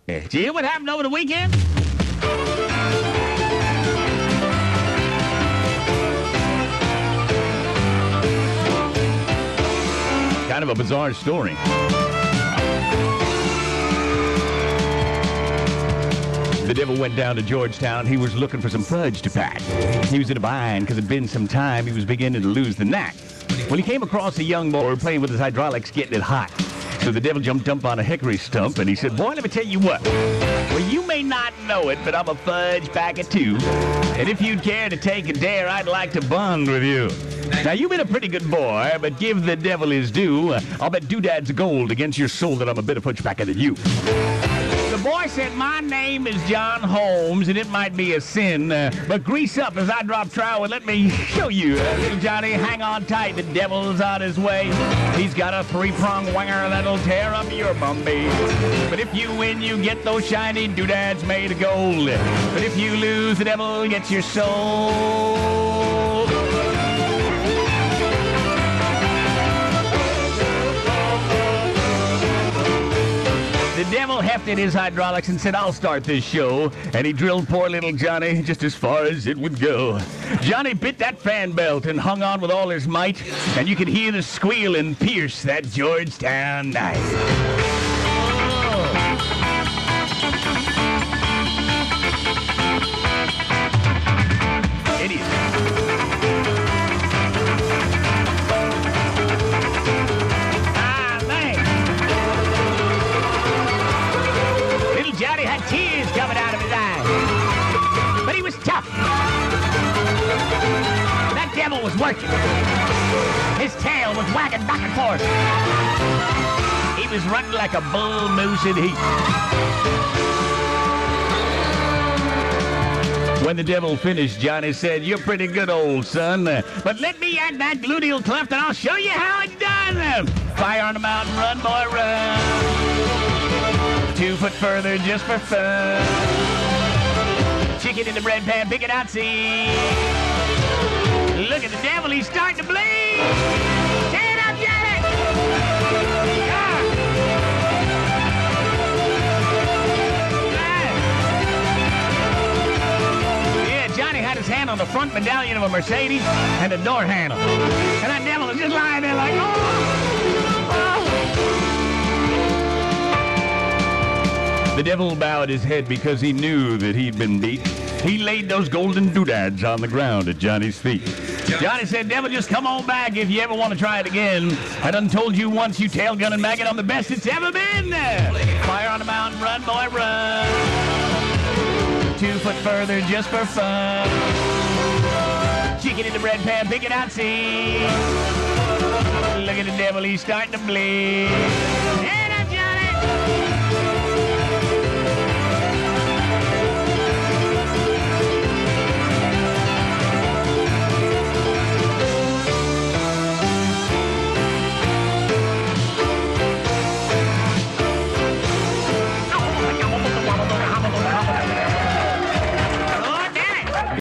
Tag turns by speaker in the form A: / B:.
A: Did you hear what happened over the weekend? Kind of a bizarre story. The devil went down to Georgetown. He was looking for some fudge to pack. He was in a bind because it'd been some time. He was beginning to lose the knack. Well, he came across a young boy playing with his hydraulics, getting it hot. So the devil jumped up on a hickory stump, and he said, boy, let me tell you what. Well, you may not know it, but I'm a fudge packer too. And if you'd care to take a dare, I'd like to bond with you. Now, you've been a pretty good boy, but give the devil his due. I'll bet doodads gold against your soul that I'm a better fudge packer than you. The boy said, my name is John Holmes, and it might be a sin, but grease up as I drop trowel and let me show you. Little Johnny, hang on tight, the devil's on his way. He's got a three-pronged winger that'll tear up your bumby. But if you win, you get those shiny doodads made of gold. But if you lose, the devil gets your soul. The devil hefted his hydraulics and said, I'll start this show. And he drilled poor little Johnny just as far as it would go. Johnny bit that fan belt and hung on with all his might. And you could hear the squealing pierce that Georgetown night. Johnny had tears coming out of his eyes. But he was tough. That devil was working. His tail was wagging back and forth. He was running like a bull moose in heat. When the devil finished, Johnny said, you're pretty good, old son. But let me add that gluteal cleft and I'll show you how it's done. Fire on the mountain, run, boy, run. 2 foot further just for fun. Chicken in the bread pan, pick it out, see. Look at the devil, he's starting to bleed. Stand up, Johnny. Yeah, Johnny had his hand on the front medallion of a Mercedes and the door handle. And that devil was just lying there like, The devil bowed his head because he knew that he'd been beat. He laid those golden doodads on the ground at Johnny's feet. Johnny said, devil, just come on back if you ever want to try it again. I done told you once, you tail-gunning maggot, I'm the best it's ever been. Fire on the mountain, run, boy, run. 2 foot further just for fun. Chicken in the bread pan, pick it out, see. Look at the devil, he's starting to bleed.